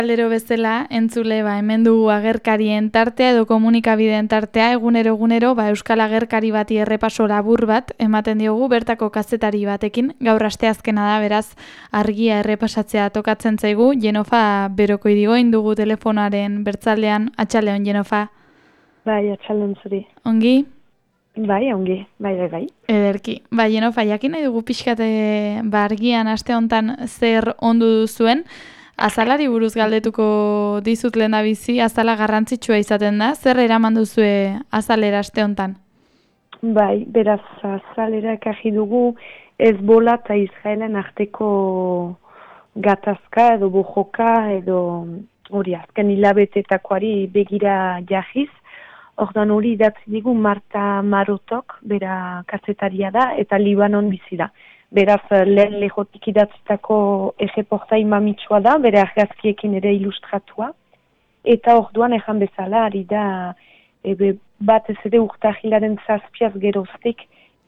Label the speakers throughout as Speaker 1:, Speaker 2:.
Speaker 1: Aldero bezala, entzule, hemen dugu agerkarien tartea edo komunikabideen tartea, egunero Euskal Agerkari bati errepaso labur bat ematen diogu bertako kazetari batekin. Gaur asteazkena da, beraz, argia errepasatzea tokatzen zaigu. Jenofa Beroko Irigoyen dugu telefonaren bertzaldean. Atxaldeon, Jenofa.
Speaker 2: Bai, atxaldeon zuri.
Speaker 1: Ongi?
Speaker 2: Bai, ongi. Bai.
Speaker 1: Ederki. Jenofa, jakin nahi dugu pixkate argian aste hontan zer ondu duzuen. Azalari buruz galdetuko dizut lehendabizi, azala garrantzitsua izaten da. Zer eraman duzue azalera aste hontan?
Speaker 2: Bai, beraz, azalera ekarri dugu Hezbollah eta Israelen arteko gatazka edo bojoka edo hori azken hilabetetakoari begira jahiz. Ordan hori idatzi digu Marta Marotok, bera kazetaria da, eta Libanon bizi da. Beraz, lehen lehotik idatzitako erreportai mamitsua da, bere argazkiekin ere ilustratua. Eta orduan ejan bezala, ari da, batez ere urtahilaren zazpiaz geroztik,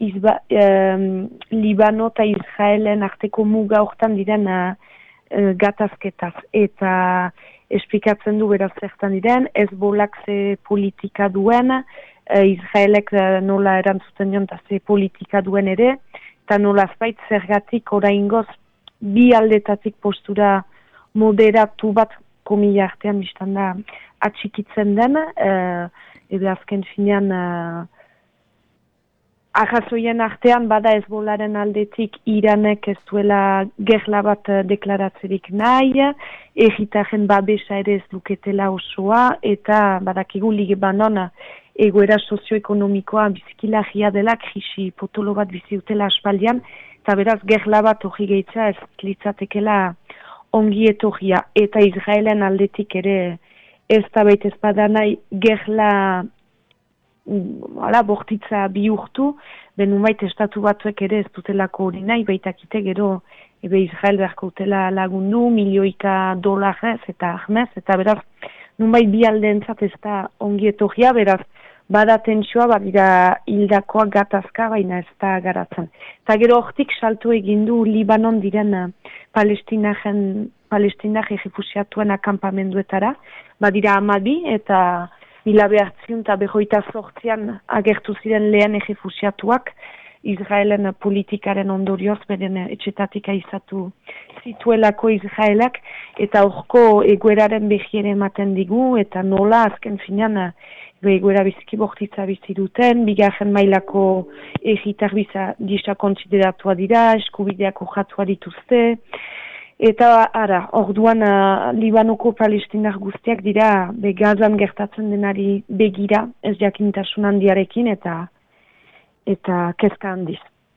Speaker 2: Libano eta Israelen arteko muga hortan diren gatazketaz. Eta esplikatzen du beraz zertan diren, Hezbollak ze politika duen, Israelek nola erantzuten joan eta ze politika duen ere, eta nolazbait zergatik oraingoz bi aldetatik postura moderatu bat komila artean biztan da atxikitzen den, azken finean arrazoien artean bada Hezbollaren aldetik Iranek ez duela gerla bat deklaratzerik nahi, egitaren babesa ere ez luketela osoa, eta badakigu Libanon egoera sozioekonomikoa bizikilagia dela, krisi potolo bat bizi dutela aspaldian, eta beraz gerla bat hori gehitza ez litzatekela ongi etorria, eta Israelen aldetik ere ez da baita ez bada nahi gerla bortitza bihurtu, benumait estatu batzuek ere ez dutelako hori nahi, baitakite gero Israel beharko dutela lagundu, $1.000.000 eta ahmez, eta beraz, nunbait bi aldeentzat ez da ongi etorria, beraz, bada tentsioa, badira hildakoa gatazka, baina ez da garatzen. Eta gero hortik saltu egin du Libanon diren Palestinak errefusiatuen akampamenduetara, badira 12 eta 1948an agertu ziren lehen errefusiatuak, Israelen politikaren ondorioz beren etxetatik aizatu zituelako Israelak, eta horko egoeraren behiere ematen digu, eta nola azken finean egoera biziki bortitza bizi duten, bigarren mailako egitar gisa kontsideratua dira, eskubideak urratua dituzte, eta orduan Libanoko palestinar guztiak dira Gazan gertatzen denari begira, ez jakintasun handiarekin, eta kezka handiz.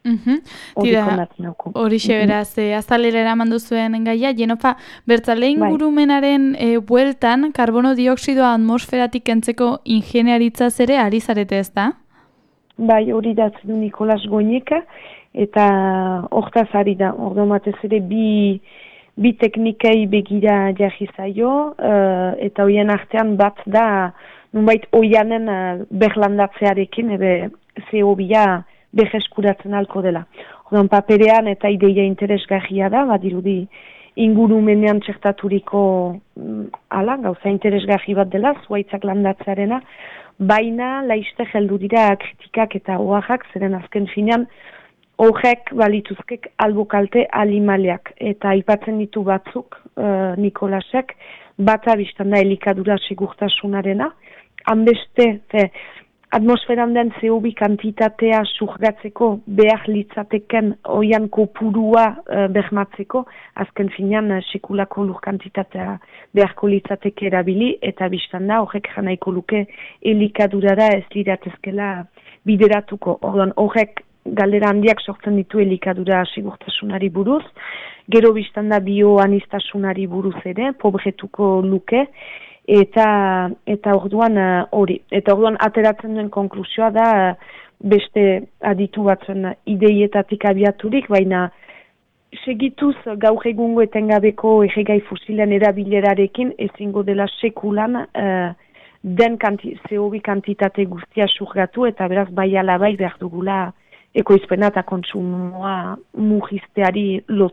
Speaker 1: Horixe beraz, azalera eraman duzuen gaia, Jenofa, bertzale ingurumenaren bueltan, karbono dioksidoa atmosferatik kentzeko ingeniaritzaz ere ari zarete ez da?
Speaker 2: Bai, hori datzen du Nikolas Goñeka, eta hortaz ari da, ordo matez ere bi teknikei begira jarri zaio, eta hoien artean bat da, nunbait oianen berlandatzearekin, CO2 berreskuratzen alko dela. Ordan paperean eta ideia interesgarria da, badirudi ingurumenean txertaturiko gauza interesgarri bat dela, zuaitzak landatzearena, baina laiste heldu dira kritikak eta oaxak, zeren azken finean, horrek balituzkek albokalte animaleak, eta aipatzen ditu batzuk, Nikolasek, bata biztan da elikadura segurtasunarena, hanbeste, atmosferan den CO2 kantitatea surgatzeko behar litzateken oian kopurua bermatzeko, azken finean sekulako lur kantitatea beharko litzateke erabili, eta biztan da horrek janaiko luke elikadurara ez liratezkela bideratuko. Orduan horrek galdera handiak sortzen ditu elikadura segurtasunari buruz, gero biztan da bioanistasunari buruz ere, pobretuko luke, eta orduan hori. Eta orduan ateratzen duen konklusioa da beste aditu batzuen ideietatik abiaturik, baina segituz gaur egungo etengabeko erregai fosilen erabilerarekin ezingo dela sekulan den CO2 kantitate guztia surgatu, eta beraz bai alabai behar dugula ekoizpena eta kontsumoa mugizteari lotu.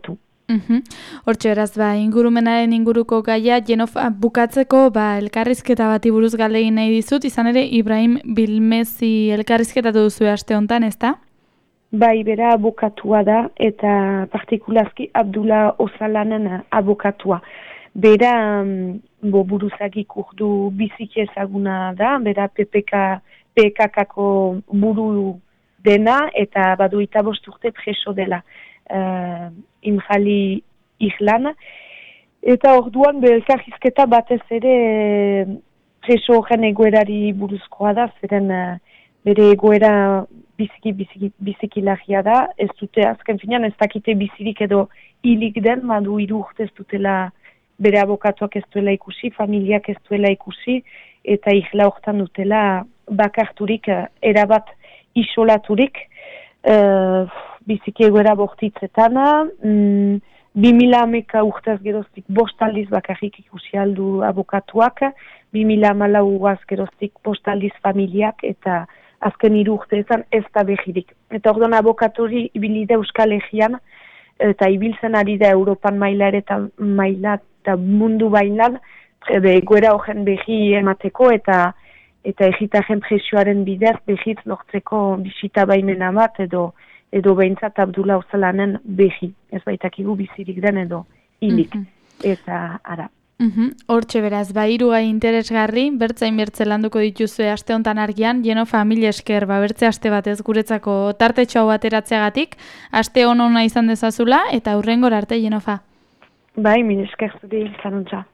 Speaker 1: Hortxe beraz, ingurumenaren inguruko gaia, Jenofa, bukatzeko elkarrizketa bati buruz galdegin nahi dizut, izan ere Ibrahim Bilmezi elkarrizketatu duzu aste honetan, ezta?
Speaker 2: Bai, bera abokatua da, eta partikulazki Abdullah Osalanen abokatua. Bera buruzagik urdu biziki ezaguna da, bera PKK-ko buru dena, eta badu 25 urte preso dela. Imjali ihlan, eta orduan elkarrizketa batez ere preso horren egoerari buruzkoa da, zeren bere egoera biziki lagia da, ez dute azken finean ez dakite bizirik edo hilik den, badu 3 urte ez dutela bere abokatuak ez duela ikusi, familiak ez duela ikusi, eta ihla hortan dutela bakarturik, erabat isolaturik, biziki egoera bortitzetan, 2011 urtez geroztik 5 aldiz bakarrik ikusi aldu abokatuak, 2014 geroztik 5 aldiz familiak, eta azken 3 urteetan ez da behirik. Eta orduan abokaturi ibilide Euskal Herrian, eta ibiltzen ari da Europan maila eta mundu bailan, egoera horren behi emateko, eta egitaren presioaren bidez behitz lortzeko bisita baimena bat, edo behintzat Abdullah Osalanen behi. Ez baitakigu bizirik den edo hilik. Eta ara.
Speaker 1: Hortxe beraz, 3 gai interesgarri, bertzain bertze landuko dituzue aste hontan argian, Jenofa mil esker, bertze aste batez guretzako tartetxo hau ateratzeagatik, aste ona izan dezazula, eta hurrengora arte, Jenofa.
Speaker 2: Bai, mil esker zuri, zanuntza.